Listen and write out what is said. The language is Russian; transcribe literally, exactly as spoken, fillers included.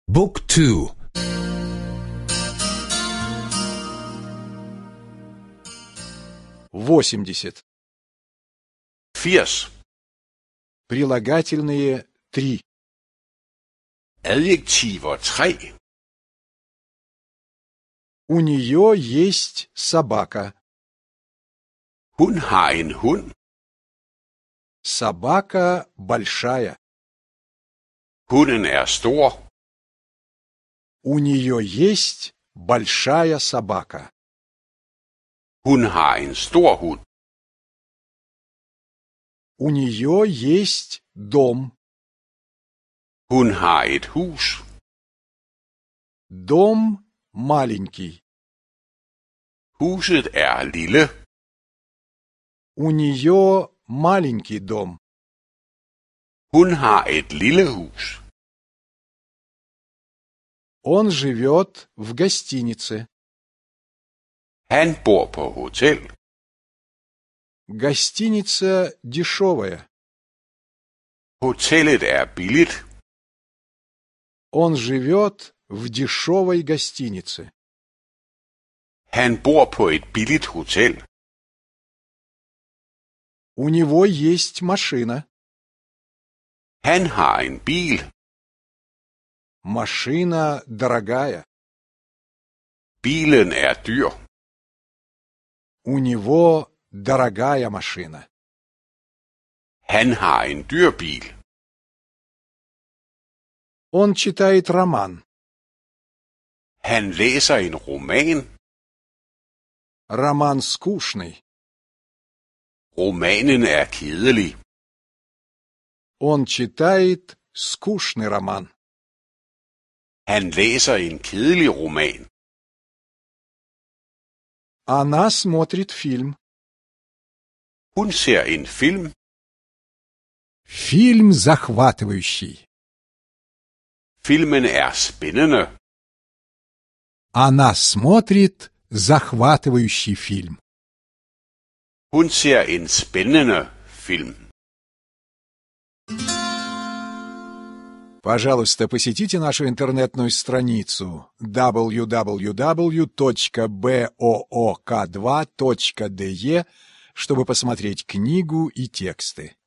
บุ๊กทู восемьдесят. firs. Прилагательные три. Adjektiver tre. У нее есть собака. Hun har en hund. Собака большая. Hunden er stor. У нее есть большая собака. Hun har en stor hund. У нее есть дом. Hun har et hus. Дом маленький. Huset er lille. У нее маленький дом. Hun har et lille hus. Он живет в гостинице. Han bor på hotel. Гостиница дешевая. Hotellet er billigt. Он живет в дешевой гостинице. Han bor på et billigt hotel. У него есть машина. Han har en bil. Машина дорогая. Bilen er dyr. У него дорогая машина. Han har en dyr bil. Он читает роман. Han læser en roman. Роман скучный. Romanen er kedelig. Он читает скучный роман. Han læser en kedelig roman. Она смотрит фильм. Hun ser en film. Фильм захватывающий. Filmen er spændende. Она смотрит захватывающий фильм. Hun ser en spændende film. Пожалуйста, посетите нашу интернетную страницу дабл ю дабл ю дабл ю точка боок два точка де, чтобы посмотреть книгу и тексты.